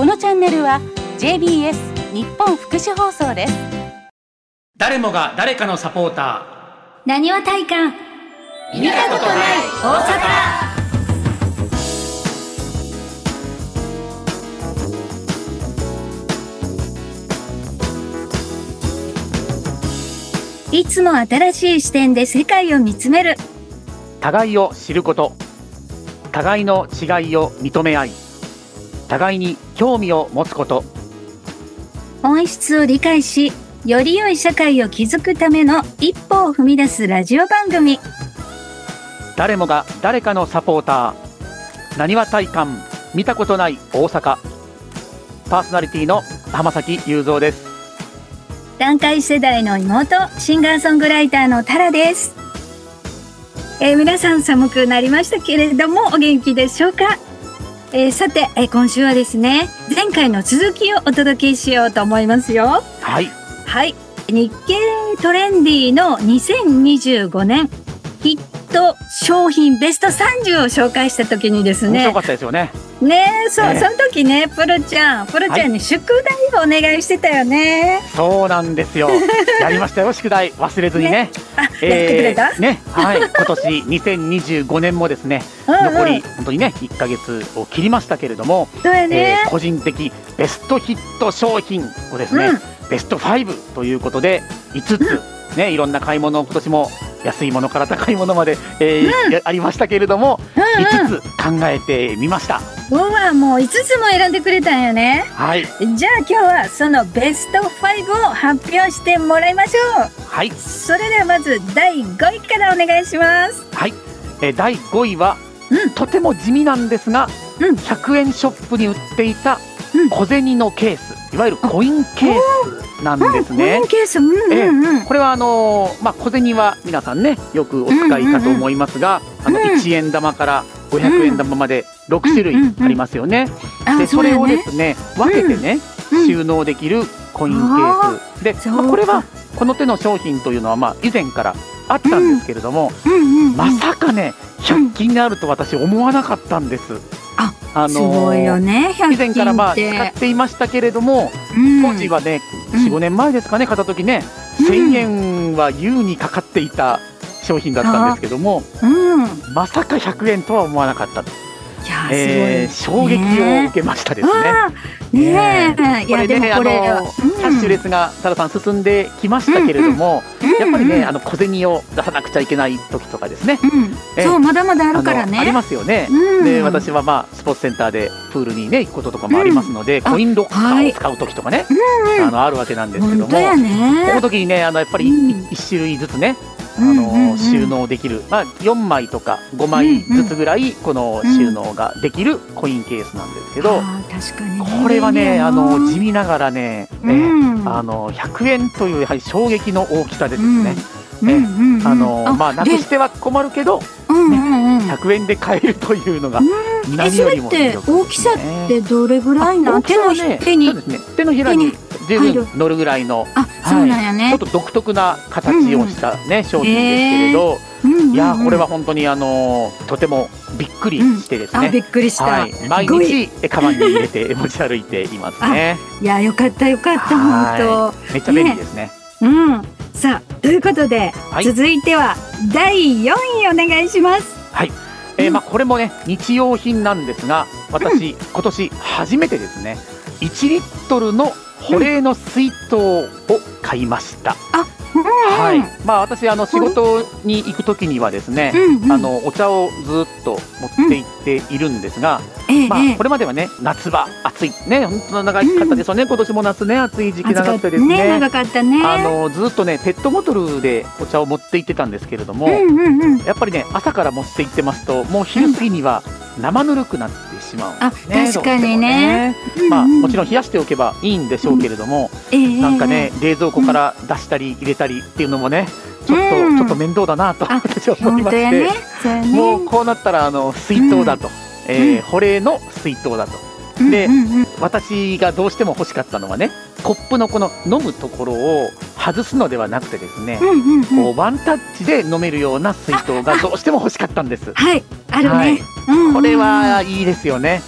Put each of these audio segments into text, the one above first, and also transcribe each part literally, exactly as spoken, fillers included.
このチャンネルは ジェイビーエス 日本福祉放送です。 誰もが誰かのサポーター、なにわ体感、 見たことない大阪。 いつも新しい視点で世界を見つめる。 互いを知ること、互いの違いを認め合い、互いに興味を持つこと、 本質を理解し、より良い社会を築くための一歩を踏み出すラジオ番組。 誰もが誰かのサポーター、なにわ体感、見たことない大阪。パーソナリティの浜崎雄三です。 団塊世代の妹、シンガーソングライターのタラです。えー、皆さん寒くなりましたけれどもお元気でしょうか。えー、さて、えー、今週はですね、前回の続きをお届けしようと思いますよ。 はいはい、日経トレンディのにせんにじゅうごねんヒット商品ベストさんじゅうを紹介した時にですね、 面白かったですよね。 ねえ、そう、 えー、 その時ね、プロちゃん、プロちゃんに宿題をお願いしてたよね。 はい、そうなんですよ。やりましたよ、宿題忘れずにね。 ね、あ、えー、やってくれた？ ね、はい、今年にせんにじゅうごねんもですね、うん、うん、残り本当にねいっかげつを切りましたけれども、 そうやね、 えー、個人的ベストヒット商品をですね、うん、ベストごということでいつつ、うん、ね、いろんな買い物を今年も安いものから高いものまで、えーうん、ありましたけれども、うんうん、いつつ考えてみました。 うわ、もういつつも選んでくれたんよね。 はい、 じゃあ今日はそのベストごを発表してもらいましょう。 はい、 それではまずだいごいからお願いします。 はい、えー、だいごいは、うん、とても地味なんですが、うん、ひゃくえんショップに売っていた小銭のケース、いわゆるコインケースなんですね。 コインケース、うんうんうん、 えこれはあのーまあ、小銭は皆さんねよくお使いかと思いますが、うんうんうん、あのいちえん玉からごひゃくえん玉までろくしゅるいありますよね。うんうんうん、でそれをですね、分けてね、うん、収納できるコインケースで、まあ、これはこの手の商品というのはまあ以前からあったんですけれども、うんうんうんうん、まさかねひゃく均になると私思わなかったんです。 あ、あのー、すごいよね、ひゃく均って。 以前からまあ使っていましたけれども、うん、当時はね よん,ご 年前ですかね、買った時ね、うん、せんえんは優にかかっていた商品だったんですけども、うん、まさかひゃくえんとは思わなかった。 いや、 えー、 すごい、ね、 衝撃を受けましたですね。 ねえ、 えー、これでね、あのキャッシュレスがタラさん進んできましたけれども、うんうん、やっぱりね、あの小銭を出さなくちゃいけない時とかですね、うん、 えー、そう、まだまだあるからね、 あ, ありますよね。うん、で私はまあスポーツセンターでプールにね行くこととかもありますので、うん、コインロッカーを使う時とかね、はい、あのあるわけなんですけども、ね、この時にね、あのやっぱりいち種類ずつね、あのうんうん、収納できる、まあ、よんまいとかごまいずつぐらいこの収納ができるコインケースなんですけど、うん、 あ、確かにね、 これはね、あの地味ながらね、うん、あのひゃくえんというやはり衝撃の大きさでですね、うんうんうんうん、あのまあ、なくしては困るけど、うんうんうん、ひゃくえんで買えるというのが何よりも魅力ですね。 え、それって大きさってどれぐらいな、 手の手に、そうですね、手のひらに十分乗るぐらいの、 あ、そうなんやね、 はい、ちょっと独特な形をしたね、うんうん、商品ですけれど、えーうんうんうん、いやこれは本当にあのとてもびっくりしてですね、うん、 あ、びっくりした、はい、 毎日カバンに入れて持ち歩いていますね。 いや、よかったよかった、本当めっちゃ便利ですね。 ね、うん、さあということで、はい、続いてはだいよんいお願いします。 はい、えーまあ、これもね日用品なんですが、私、うん、今年初めてですねいちリットルの保冷の水筒を買いました。 あ、 はい、まあ、私あの仕事に行くときにはですね、うんうん、あのお茶をずっと持って行っているんですが、うん、まあ、これまではね夏場暑いね、本当長かったですよね、うん、今年も夏ね暑い時期長くてですね、 ね、長かったね、 あのずっとねペットボトルでお茶を持って行ってたんですけれども、うんうんうん、やっぱりね朝から持って行ってますともう昼過ぎには生ぬるくなってしまうんですね。 あ、確かにね、 ね、まあ、もちろん冷やしておけばいいんでしょうけれども、うん、なんかね冷蔵庫から出したり入れたりっていうのもねちょっと、うん、ちょっと面倒だなと私は思いまして、ねね、もうこうなったらあの水筒だと、うん、えーうん、保冷の水筒だと。で、うんうんうん、私がどうしても欲しかったのはねコップのこの飲むところを外すのではなくてですね、うんうんうん、こうワンタッチで飲めるような水筒がどうしても欲しかったんです。 はい、あるね、はい、 うんうんうん、これはいいですよね。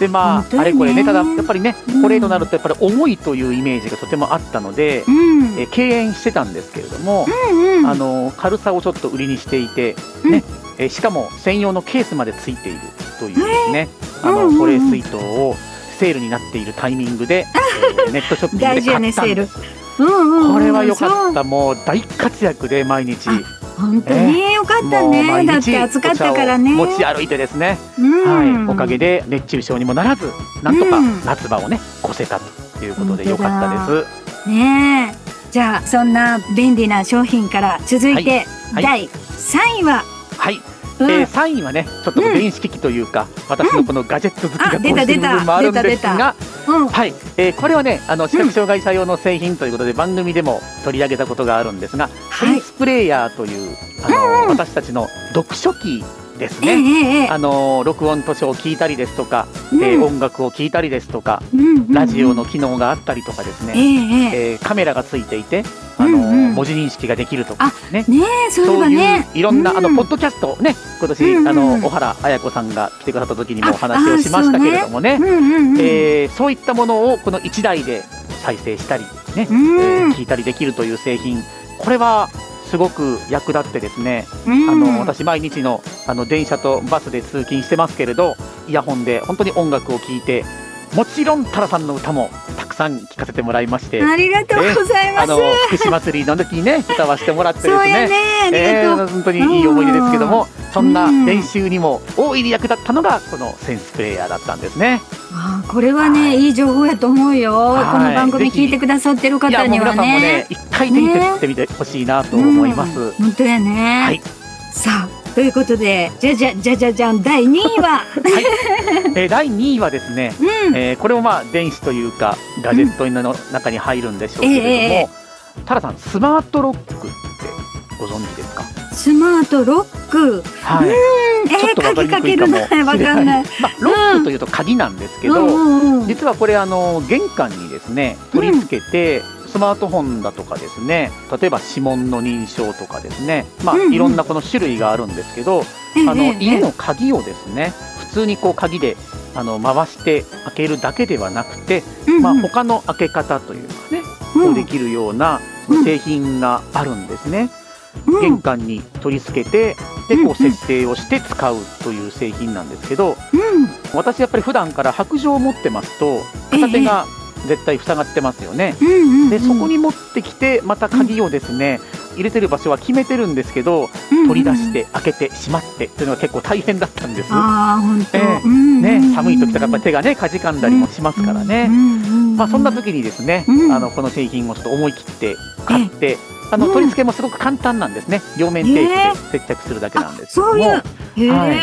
でまあ、あれこれね、ただやっぱりね、保冷となるとやっぱり重いというイメージがとてもあったので、うん、え敬遠してたんですけれども、うんうん、あの軽さをちょっと売りにしていて、ね、うん、えしかも専用のケースまでついているというですね、あの保冷水筒をセールになっているタイミングで、えー、ネットショッピングで買ったんです。うんうんうん、これは良かった。もう大活躍で毎日。 本当に良かったね。だって暑かったからね。 持ち歩いてですね、うん、はい、おかげで熱中症にもならず、なんとか夏場をね越せたということで良かったです。 ねえ、じゃあそんな便利な商品から続いて、はいはい、だいさんいは、 はい、うん、えー、さんいはねちょっと電子機器というか、うん、私のこのガジェット好きがこうしてる部分もあるんですが、うん、はい、えー、これはねあの視覚障害者用の製品ということで番組でも取り上げたことがあるんですが、センスプレーヤーというあの、うんうん、私たちの読書機ですね、えー、あの録音図書を聞いたりですとか、うん、えー、音楽を聞いたりですとか、うんうんうん、ラジオの機能があったりとかですね、えーえー、カメラがついていてあの、うんうん、文字認識ができるとかね、 ね、そういえばね、 そういういろんな、うん、あのポッドキャストね、今年、うんうん、あの小原綾子さんが来てくださった時にもお話をしましたけれどもね、そう、ね、うんうんうん、えー、そういったものをこのいちだいで再生したりね、うん、えー、聞いたりできるという製品、これはすごく役立ってですね、うん、あの私毎日の、あの電車とバスで通勤してますけれど、イヤホンで本当に音楽を聴いて、もちろんタラさんの歌もたくさん聴かせてもらいまして、 ありがとうございます。あの福祉祭りの時にね歌わせてもらってですね、 そうやね、ありがとう、 えー、本当にいい思い出ですけども、そんな練習にも大いに役立ったのがこのセンスプレーヤーだったんですね。 あ、これはね、はい、いい情報やと思うよ、はい、この番組聞いてくださってる方にはね、いやもう皆さんもね一回手に取ってみてほしいなと思います、ね、うん、 本当やね、はい、さあということで、じゃじゃじゃじゃじゃんだいにいは、はい、 えー、だいにいはですね、うん、えー、これもまあ電子というかガジェットの中に入るんでしょうけれども、うん、えー、タラさん、スマートロックってご存知ですか？ スマートロック、はい、うん、えー、ちょっと分かりにくいかもしれない、わかんない、 まあ、ロックというと鍵なんですけど、うん、実はこれあの玄関にですね取り付けて、うん、スマートフォンだとかですね、例えば指紋の認証とかですね、まあ、うんうん、いろんなこの種類があるんですけど、うん、あの家の鍵をですね普通にこう鍵であの回して開けるだけではなくて、うんうん、まあ、他の開け方というかね、うん、できるような製品があるんですね、うん、玄関に取り付けてでこう設定をして使うという製品なんですけど、うん、私やっぱり普段から白杖を持ってますと片手が絶対塞がってますよね、うんうんうん、でそこに持ってきてまた鍵をですね、うん、入れてる場所は決めてるんですけど、うんうん、取り出して開けてしまってというのが結構大変だったんです。 あ、本当、 えーうんうん、ね、寒い時とかやっぱ手がねかじかんだりもしますからね、うんうんうん、まあ、そんな時にですね、うん、あのこの製品をちょっと思い切って買って、あの取り付けもすごく簡単なんですね。両面テープで接着するだけなんですけども、 そういう、 はい、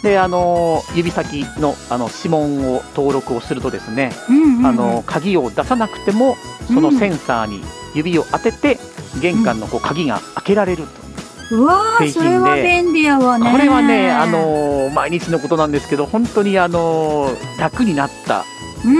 であの指先のあの指紋を登録をするとですね、うんうんうん、あの鍵を出さなくてもそのセンサーに指を当てて玄関のこう鍵が開けられるという、 うわー、それは便利やわね。 これはね、あの毎日のことなんですけど本当にあの楽になった、うん、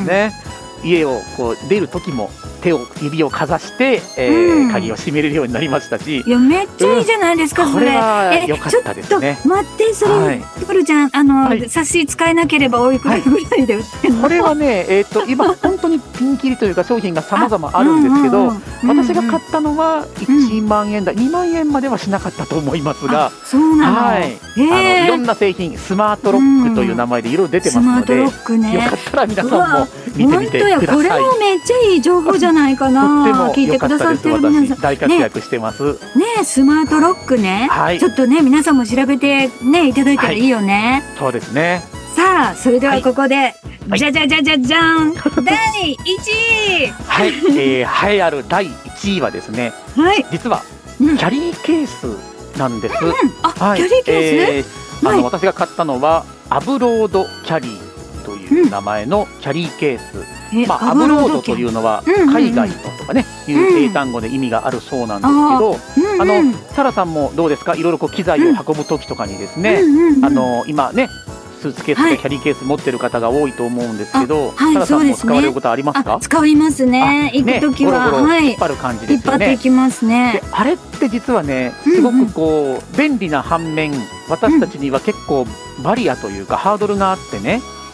ね、家をこう出る時も手を指をかざして、えーうん、鍵を閉めれるようになりましたし、 いやめっちゃいいじゃないですか、うん、それ。 これは良かったですね。 ちょっと待って、それ、はい、トルちゃん、あの、はい、差し使えなければおいくらぐらいで売ってるの？ これはね、えー、と今本当にピンキリというか商品が様々あるんですけど、うんうんうん、私が買ったのはいちまんえんだ、うん、にまんえんまではしなかったと思いますが、 そうなの、 はい、あのいろんな製品、スマートロックという名前でいろいろ出てますので、うん、スマートロックね、よかったら皆さんも見てみてください。 本当や、これはめっちゃいい情報じゃないかな。聞いてくださってる皆さん、 大活躍してます。 ね、ね、スマートロックね、はい、ちょっとね皆さんも調べてねいただいたらいいよね。 はい、そうですね。 さあ、それではここで、はい、じゃじゃじゃじゃじゃん、だいいちい。 はい、えー、栄えあるだいいちいはですね、はい、実はキャリーケースなんです。うんうん、 あ、はい、キャリーケース、えー、あの、はい、私が買ったのはアブロードキャリーという名前のキャリーケース、うん、まあ、アブロードというのは海外のとかね、うんうん、いう英単語で意味があるそうなんですけど、うん、あのタラさんもどうですか、いろいろこう機材を運ぶ時とかにですね、うん、あの今ねスーツケースとかキャリーケース持ってる方が多いと思うんですけど、はい、タラさんも使われることありますか？ ね、使いますね。行く時は、 ね、ゴロゴロ引っ張る感じですよね。 引っ張っていきますね。 であれって実はねすごくこう、うんうん、便利な反面、私たちには結構バリアというかハードルがあってね、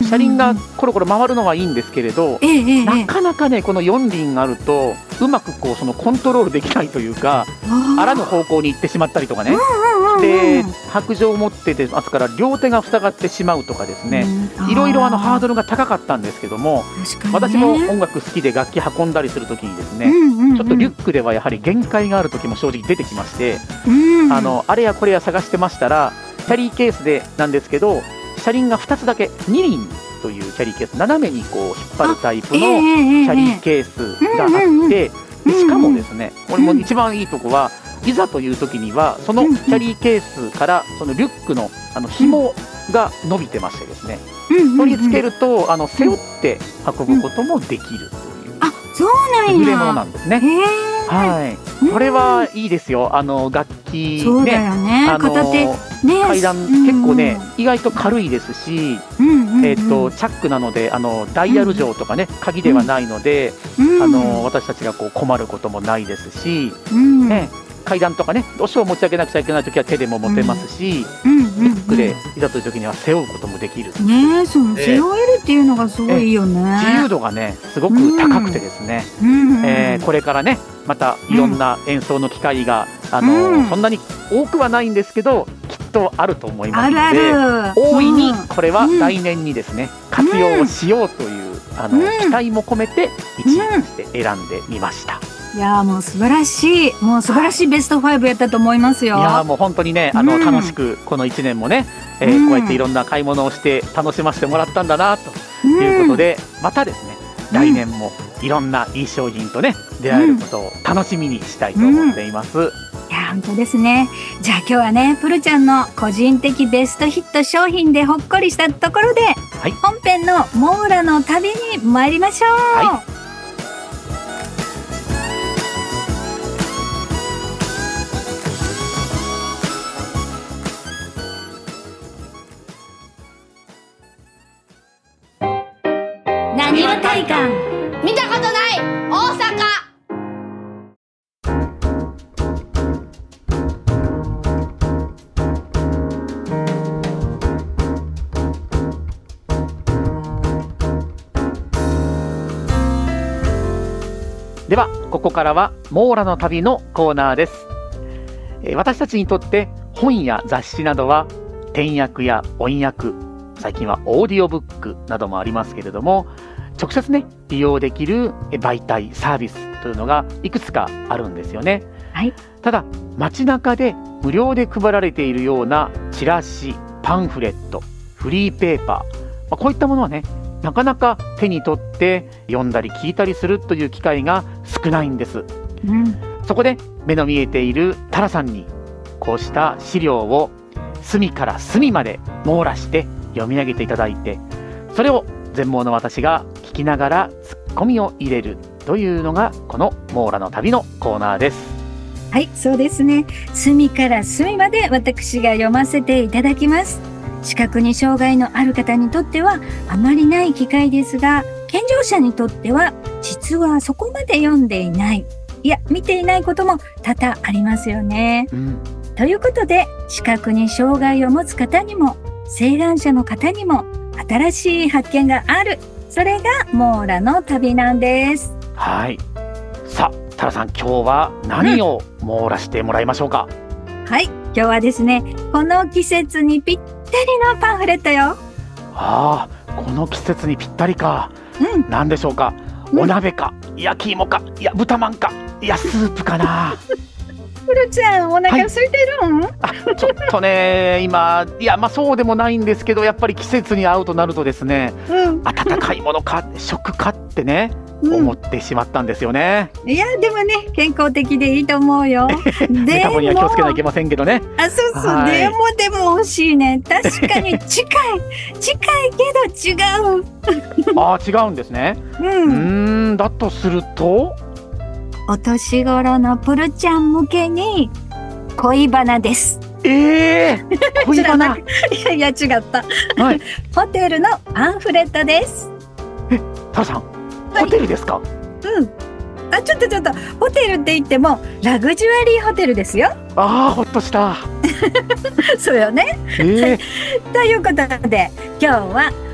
車輪がコロコロ回るのはいいんですけれど、 ええ、 なかなかねこのよん輪あるとうまくこうそのコントロールできないというか、あらぬ方向に行ってしまったりとかね、で白杖を持っててますから両手が塞がってしまうとかですね、いろいろあのハードルが高かったんですけども、私も音楽好きで楽器運んだりするときにですね、ちょっとリュックではやはり限界があるときも正直出てきまして、あのあれやこれや探してましたら、キャリーケースでなんですけど車輪がふたつだけに輪というキャリーケース、斜めにこう引っ張るタイプのキャリーケースがあって、でしかもですね、これも一番いいとこは、いざという時にはそのキャリーケースからそのリュックのあの紐が伸びてましてですね、取り付けるとあの背負って運ぶこともできるという、 あ、そうなんや、 優れものなんですね。はい、これはいいですよ。あの楽器、ね、 そうだよね、 あの片手、ね、 階段、うん、結構ね意外と軽いですし、うんうんうん、えー、とチャックなのであのダイヤル錠とかね、うん、鍵ではないので、うん、あの私たちがこう困ることもないですし、うんね、階段とかねどうしても持ち上げなくちゃいけないときは手でも持てますし、うんうんうんうん、リュックでいざというときには背負うこともできるね。その背負えるっていうのがすごいいいよね。 自由度がねすごく高くてですね、うんうん、えー、これからねまたいろんな演奏の機会が、うん、あのうん、そんなに多くはないんですけどきっとあると思いますので、あるある、大いにこれは来年にですね、うん、活用をしようという、あの、うん、期待も込めていちいとして選んでみました。 いやもう素晴らしい、もう素晴らしいベストファイブやったと思いますよ。 いやもう本当にねあの、うん、楽しくこのいちねんもね、えーうん、こうやっていろんな買い物をして楽しませてもらったんだなということで、うん、またですね来年もいろんないい商品とね出会えることを楽しみにしたいと思っています。うんうん、いや本当ですね。じゃあ今日はねプルちゃんの個人的ベストヒット商品でほっこりしたところで、はい、本編のモーラの旅に参りましょう。はい、 何は体感見たことない大阪。 ではここからはモーラの旅のコーナーです。えー、私たちにとって本や雑誌などは点訳や音訳、最近はオーディオブックなどもありますけれども、直接ね利用できる媒体サービスというのがいくつかあるんですよね。はい、ただ街中で無料で配られているようなチラシ、パンフレット、フリーペーパー、まあ、こういったものはねなかなか手に取って読んだり聞いたりするという機会が少ないんです。うん、そこで目の見えているタラさんにこうした資料を隅から隅まで網羅して読み上げていただいて、それを全盲の私が聞きながらツッコミを入れるというのがこのモーラの旅のコーナーです。 はい、そうですね。隅から隅まで私が読ませていただきます。視覚に障害のある方にとってはあまりない機会ですが、健常者にとっては実はそこまで読んでいない、いや見ていないことも多々ありますよね。うん、ということで視覚に障害を持つ方にも晴眼者の方にも新しい発見がある、それがモーラの旅なんです。 はい、さあタラさん今日は何を網羅してもらいましょうか。 うん、はい、今日はですねこの季節にぴったりのパンフレットよ。 ああ、この季節にぴったりか。うん、何でしょうか。お鍋か、うん、焼き芋か、いや豚まんか、いやスープかな。 プルちゃんお腹空いてるん、はい、 あちょっとね今いやまあそうでもないんですけど、やっぱり季節に合うとなるとですね、うん、温かいものか食かってね、うん、思ってしまったんですよね。 いやでもね健康的でいいと思うよ。 メタボには気をつけないといけませんけどね。 あそうそう、でもでも欲しいね。確かに近い近いけど違う。 あ違うんですね。うん、うーんだとするとお年頃のプルちゃん向けに恋バナです。 えー、恋バナ。 いやいや違った、はい、ホテルのパンフレットです。 え、タラさん、はい、ホテルですか。 うん。あちょっとちょっとホテルって言ってもラグジュアリーホテルですよ。 ああほっとした。 そうよね。えー、ということで今日は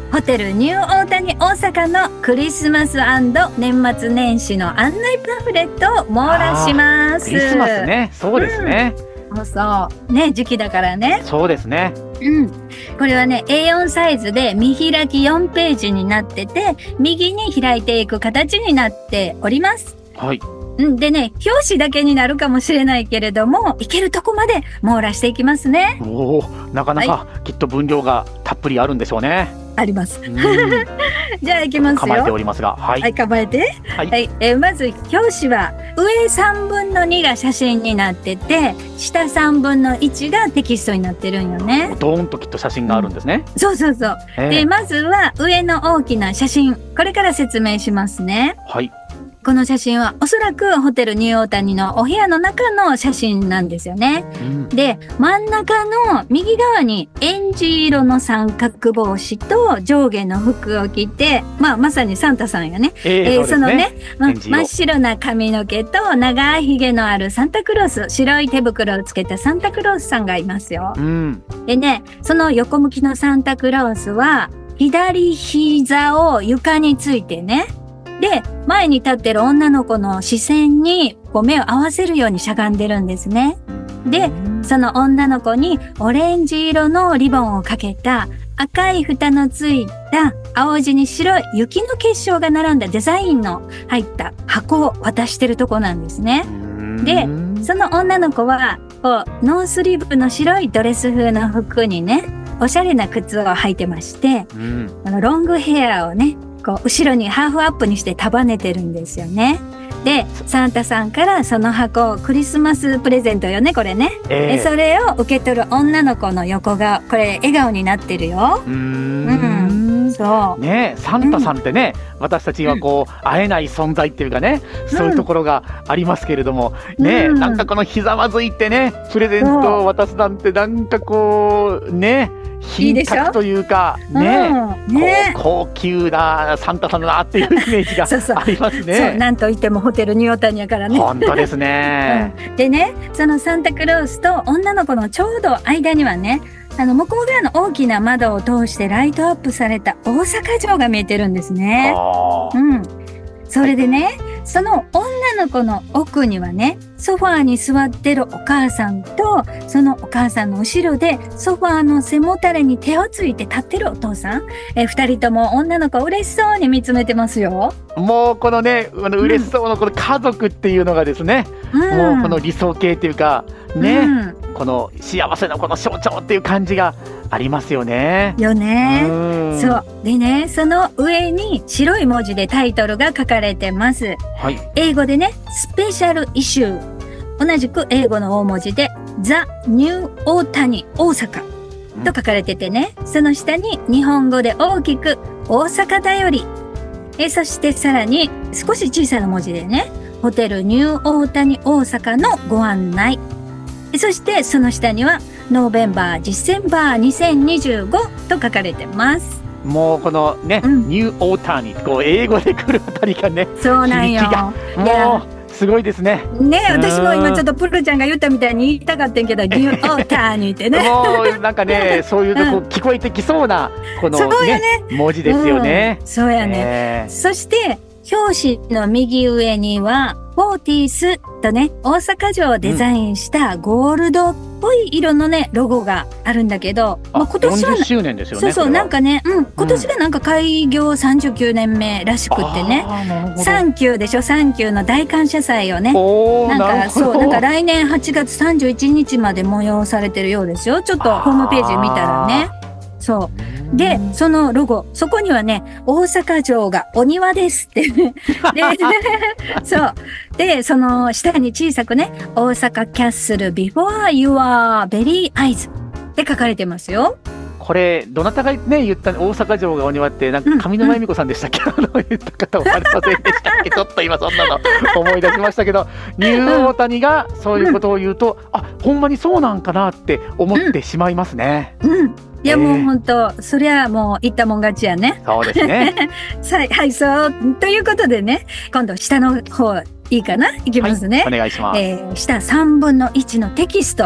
ホテルニューオータニ大阪のクリスマス&年末年始の案内パンフレットを網羅します。 クリスマスね、そうですね、 うん、そうそうね、時期だからね。 そうですね、 うん、これはね エーよん サイズで見開きよんページになってて、右に開いていく形になっております。 はい。 でね、表紙だけになるかもしれないけれども、いけるとこまで網羅していきますね。 おー、なかなかきっと分量がたっぷりあるんでしょうね。 あります。じゃあいきますよ。 構えておりますが、はい、 はい、構えて、はいはい、えー、まず表紙は上さんぶんのにが写真になってて、下さんぶんのいちがテキストになってるんよね。 ドーンときっと写真があるんですね、 うん、そうそうそう、えー、でまずは上の大きな写真、これから説明しますね。 はい。 この写真はおそらくホテルニューオータニのお部屋の中の写真なんですよね、うん、で真ん中の右側にエンジ色の三角帽子と上下の服を着て、まあ、まさにサンタさんやね、えーえー、そのね、ま、真っ白な髪の毛と長いひげのあるサンタクロース、白い手袋をつけたサンタクロースさんがいますよ、うん、でね、その横向きのサンタクロースは左膝を床についてね、で、前に立ってる女の子の視線にこう目を合わせるようにしゃがんでるんですね。で、その女の子にオレンジ色のリボンをかけた赤い蓋のついた青地に白い雪の結晶が並んだデザインの入った箱を渡してるとこなんですね。で、その女の子はこうノースリーブの白いドレス風の服にね、おしゃれな靴を履いてまして、うん、このロングヘアをね、こう後ろにハーフアップにして束ねてるんですよね。で、サンタさんからその箱、クリスマスプレゼントよね、これね、えー、それを受け取る女の子の横がこれ笑顔になってるよ。うーん、うん、そうね、 サンタさんってね、うん、私たちはこう、うん、会えない存在っていうかね、そういうところがありますけれども、うん、ね、なんかこのひざまずいてねプレゼントを渡すなんて、なんかこうね、品格というかね、うん、ね、高級なサンタさんだなっていうイメージがそうそうありますね。 そう、なんといってもホテルニューオータニやからね。 本当ですね、 うん、でね、そのサンタクロースと女の子のちょうど間にはね、あの向こう側の大きな窓を通してライトアップされた大阪城が見えてるんですね。うん、それでね、はい、その女の子の奥にはね、ソファーに座ってるお母さんと、そのお母さんの後ろでソファーの背もたれに手をついて立ってるお父さん、え二人とも女の子嬉しそうに見つめてますよ。 もうこのね、あの嬉しそうなこの家族っていうのがですね、うん、もうこの理想形っていうかね、うん、この幸せのこの象徴っていう感じがありますよね。 よね。そうでね、その上に白い文字でタイトルが書かれてます、はい、英語でね、スペシャルイシュー、同じく英語の大文字でザ・ニューオータニ大阪と書かれててね、うん、その下に日本語で大きく大阪だより、えそしてさらに少し小さな文字でね、ホテルニューオータニ大阪のご案内、そしてその下にはノーベンバー・ディセンバーにせんにじゅうごと書かれてます。 もうこのね、うん、ニューオータニこう英語で来るあたりがね、 そうなんよ、 もうすごいですね。 ね、私も今ちょっとプルちゃんが言ったみたいに言いたかったんけど、ニューオータニってねもうなんかね、そういうとこ聞こえてきそうなこの、ね、ね、文字ですよね、 うん、そうやね、えー、そして表紙の右上にはフォーティースとね、大阪城をデザインしたゴールドっぽい色のね、ロゴがあるんだけど、 まあ、今年はよんじゅっしゅうねんですよね。 そうそう、なんかね、うん、今年がなんか開業さんじゅうきゅうねんめらしくってね、サンキューでしょ、サンキューの大感謝祭をね、なんかそう、なんか来年はちがつさんじゅういちにちまで催されてるようですよ。ちょっとホームページ見たらね。そうで、そのロゴ、そこにはね、大阪城がお庭ですってでそうで、その下に小さくね、大阪キャッスル before your very eyes って書かれてますよ。 これどなたがね言った大阪城がお庭って、なんか上沼恵美子さんでしたっけ、うんうん、あの言った方はありませんでしたっけちょっと今そんなの思い出しましたけどニューオータニがそういうことを言うと、うん、あ、ほんまにそうなんかなって思ってしまいますね。 うん、うん、いや、もう本当、そりゃもう言ったもん勝ちやね。 そうですねはい、そうということでね、今度下の方いいかな、いきますね、 はい、お願いします。 えー、下さんぶんのいちのテキスト、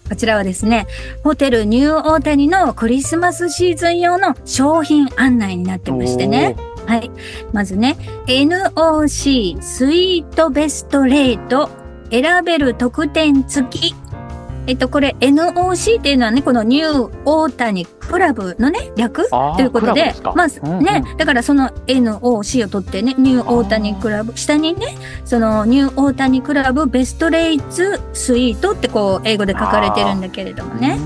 こちらはですね、ホテルニューオータニのクリスマスシーズン用の商品案内になってましてね。はい。まずね、エヌオーシー スイートベストレート選べる特典付き。えっと、これ エヌオーシー っていうのはね、このニューオータニクラブのね、略ということで、まあ、うんうん、ね、だからその エヌオーシー を取ってね、ニューオータニクラブ、下にね、そのニューオータニクラブベストレイツスイートってこう、英語で書かれてるんだけれどもね。うん、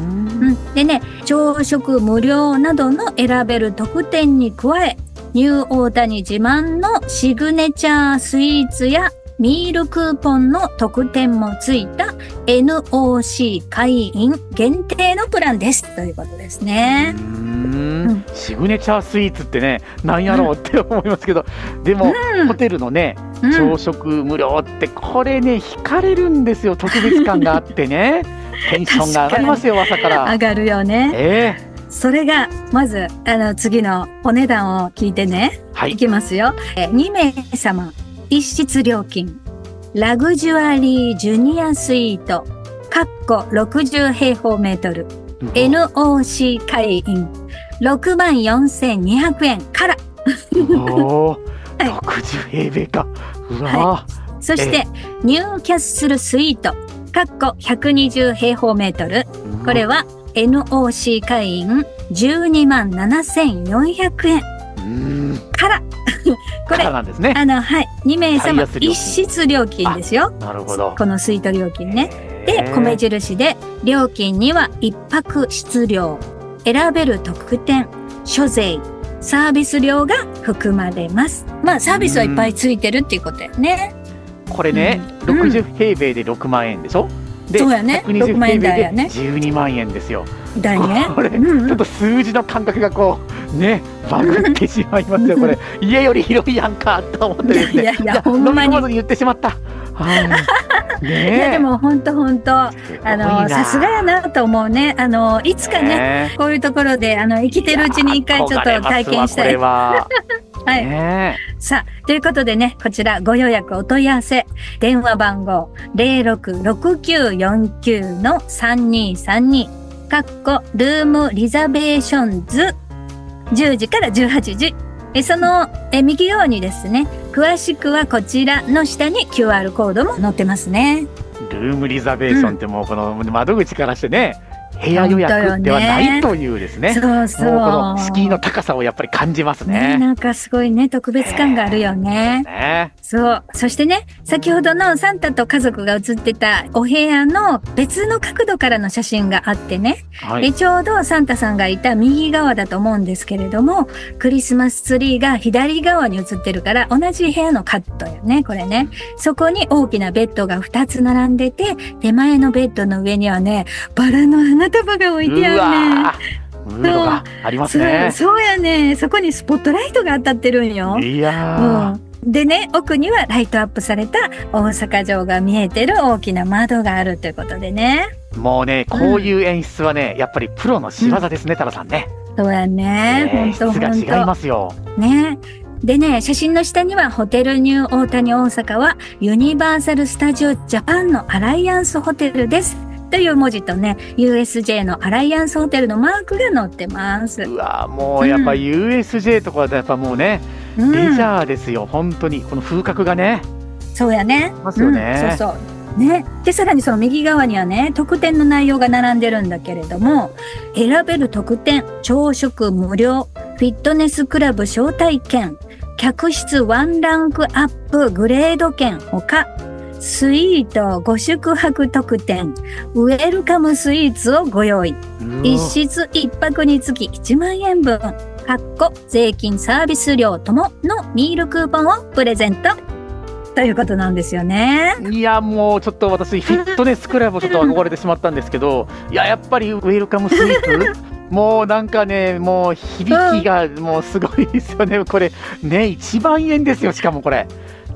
でね、朝食無料などの選べる特典に加え、ニューオータニ自慢のシグネチャースイーツやミールクーポンの特典もついた エヌオーシー 会員限定のプランですということですね。 うーん、うん、シグネチャースイーツってね、何やろうって思いますけど、うん、でも、うん、ホテルのね、朝食無料ってこれね、惹かれるんですよ。特別感があってねテンションが上がりますよ、朝から。 上がるよね。 えーそれが、まず、あの、次のお値段を聞いてね。はい。いきますよ。えにめいさま、一室料金。ラグジュアリージュニアスイート。かっころくじゅうへいほうメートル。エヌオーシー 会員。ろくまんよんせんにひゃくえんから。 おー、はい、ろくじゅうへいべいか。うわー。はい、 そして、ニューキャッスルスイート。かっこひゃくにじゅうへいほうメートル。これは、エヌオーシー 会員じゅうにまんななせんよんひゃくえんからこれからなんですね。 あのはいにめいさま一室料金ですよ。 なるほど。 このスイート料金ね。で米印で料金には一泊室料、選べる特典、所税、サービス料が含まれます。まあサービスはいっぱいついてるっていうことだよね。 これね、うん、ろくじゅうへいべいでろくまんえんでしょ。でそうやね、 ひゃくにじゅうへいべいでじゅうにまんえんですよ。 だよね。 これ、うんうん、ちょっと数字の感覚がこうねバグってしまいますよ。これ家より広いやんかと思ってですね。 いやいやほんまに飲み込まずに言ってしまった。はいね、 いやでも本当本当あのさすがやなと思うね。あのいつかね、ねこういうところであの生きてるうちに一回ちょっと体験したい。 これははい、ね、さあということでね、こちらご予約お問い合わせ電話番号 ゼロろくろくきゅうよんきゅうのさんにさんにかっこルームリザベーションズじゅうじからじゅうはちじ。えそのえ右側にですね、詳しくはこちらの下に キューアール コードも載ってますね。 ルームリザベーションってもうこの窓口からしてね、うん、部屋予約ではないというですね。 そうそう。もうこの敷居の高さをやっぱり感じますね。 ね、なんかすごいね、特別感があるよね。 ねそう。そしてね、先ほどのサンタと家族が写ってたお部屋の別の角度からの写真があってね。はい、でちょうどサンタさんがいた右側だと思うんですけれども、クリスマスツリーが左側に写ってるから同じ部屋のカットよね、これね。そこに大きなベッドがふたつ並んでて、手前のベッドの上にはね、バラの花束が置いてあるね。 ムードがありますね。 そう、そうやね。そこにスポットライトが当たってるんよ。 いやー、 うん、でね、奥にはライトアップされた大阪城が見えてる大きな窓があるということでね。 もうね、こういう演出はね、うん、やっぱりプロの仕業ですね、タラさんね。 そうやね。本当本当。質が違いますよ。 ね。でね、写真の下にはホテルニューオータニ大阪はユニバーサル・スタジオ・ジャパンのアライアンスホテルですという文字とね、ユーエスジェー のアライアンスホテルのマークが載ってます。 うわもうやっぱ ユーエスジェー とかだやっぱもうね、うん、レジャーですよ。本当にこの風格がね。 そうやね。 ますよね。 うん、そうそう。ね、でさらにその右側にはね、特典の内容が並んでるんだけれども、選べる特典、朝食無料、フィットネスクラブ招待券、客室ワンランクアップグレード券ほか、スイートご宿泊特典、ウェルカムスイーツをご用意。一室一泊につきいちまんえんぶん、かっこ税金サービス料とものミールクーポンをプレゼント。ということなんですよね。 いやもうちょっと私フィットネスクラブちょっと憧れてしまったんですけど、いややっぱりウェルカムスイーツもうなんかね、もう響きがもうすごいですよね。これねいちまんえんですよ。しかもこれ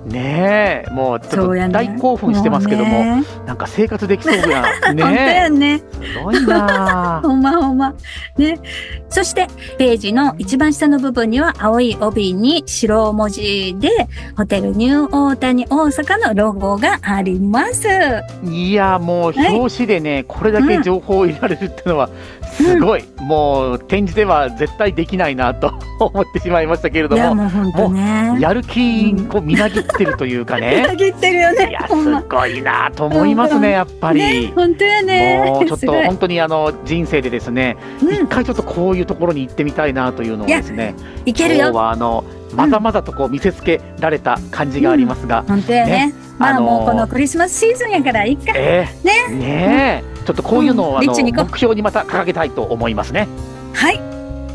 ねえ、もうちょっと大興奮してますけども、もね、なんか生活できそうやね。 本当やね。 すごいな。 ほんまほんま。ね。そしてページの一番下の部分には青い帯に白文字でホテルニューオータニ大阪のロゴがあります。 いやもう表紙でね、はい、これだけ情報を入れられるっていうのはすごい、うん、もう展示では絶対できないなと思ってしまいましたけれども、いやもう本当ね、 もうやる気こうみなぎってるというかね。 みなぎってるよね。 いやすごいなと思いますね、やっぱり。 ね、本当やね。 もうちょっと本当にあの人生でですね、うん、一回ちょっとこういうところに行ってみたいなというのをですね。 いけるよ。 今日はあのまざまざとこう見せつけられた感じがありますが、 うん、本当やね。ね、まあもうこのクリスマスシーズンやからいいか。 えー、ね。ねえ、ちょっとこういうのを、うん、あの目標にまた掲げたいと思いますね。 はい。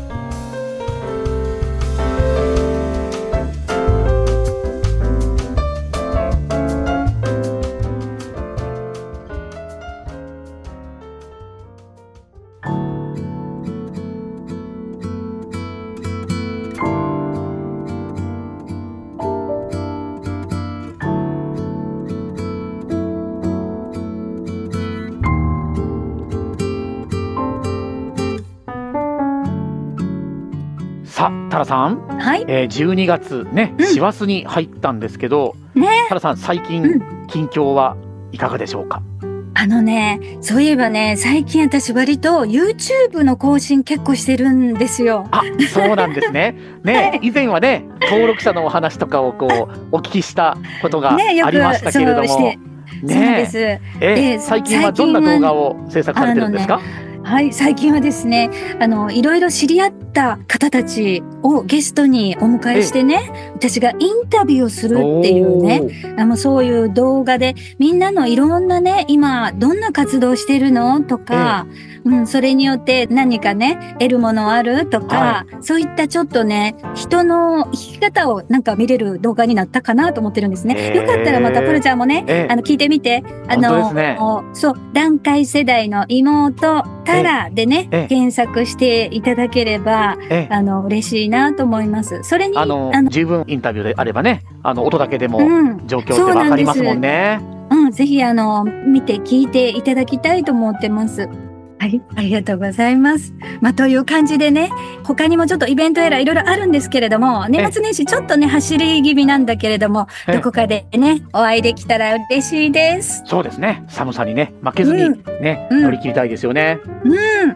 さあ、タラさん、はい、えー、じゅうにがつね、師走に入ったんですけど、ね、タラさん最近、うん、近況はいかがでしょうか？ あのね、そういえばね、最近私割と YouTube の更新結構してるんですよ。 あ、そうなんですね。ね、はい、以前はね、登録者のお話とかをこうお聞きしたことがありましたけれども、ね、そうです。 えー、最近はどんな動画を制作されてるんですか？ はい、最近はですね、あの、いろいろ知り合った方たちをゲストにお迎えしてね、私がインタビューをするっていうね、あの、そういう動画で、みんなのいろんなね、今、どんな活動してるのとか、うん、それによって何かね、得るものあるとか、はい、そういったちょっとね、人の生き方をなんか見れる動画になったかなと思ってるんですね。よかったらまたプルちゃんもね、あの、聞いてみて、あの、ね、そう、団塊世代の妹、タラでね、検索していただければ、あの、嬉しいなと思います。それに、 あの、あの十分インタビューであればね、あの、音だけでも状況ってわかりますもんね。 うん、うん、ぜひあの、見て聞いていただきたいと思ってます。はい、ありがとうございます。まあ、という感じでね、他にもちょっとイベントやらいろいろあるんですけれども、年末年始ちょっとね、走り気味なんだけれども、どこかでね、お会いできたら嬉しいです。 そうですね。寒さにね、負けずにね、うん、乗り切りたいですよね。 うん。うん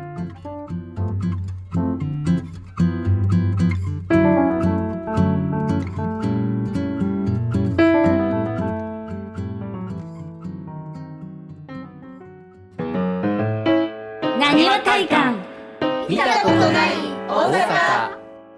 なにわ体感見たことない大阪。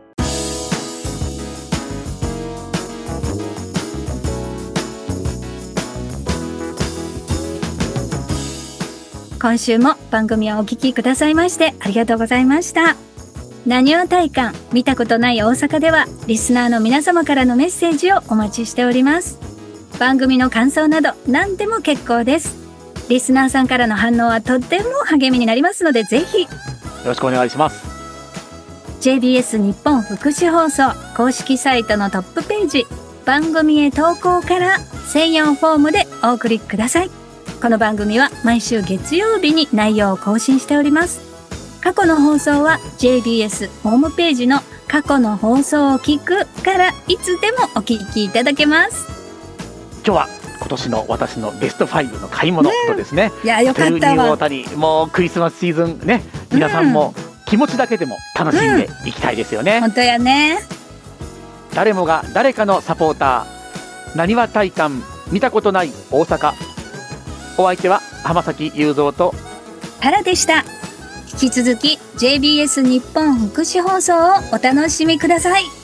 今週も番組をお聞きくださいましてありがとうございました。なにわ体感見たことない大阪ではリスナーの皆様からのメッセージをお待ちしております。番組の感想など何でも結構です。リスナーさんからの反応はとっても励みになりますので、ぜひよろしくお願いします。 ジェイビーエス 日本福祉放送公式サイトのトップページ番組へ投稿から専用フォームでお送りください。この番組は毎週月曜日に内容を更新しております。過去の放送は ジェイビーエス ホームページの過去の放送を聞くからいつでもお聞きいただけます。 今日は今年の私のベストファイブの買い物とですね、 うん、いやよかったわ。 もうクリスマスシーズンね、皆さんも気持ちだけでも楽しんでいきたいですよね、 うん、本当やね。 誰もが誰かのサポーター、なにわ体感見たことない大阪。お相手は浜崎雄三とタラでした。引き続き ジェイビーエス 日本福祉放送をお楽しみください。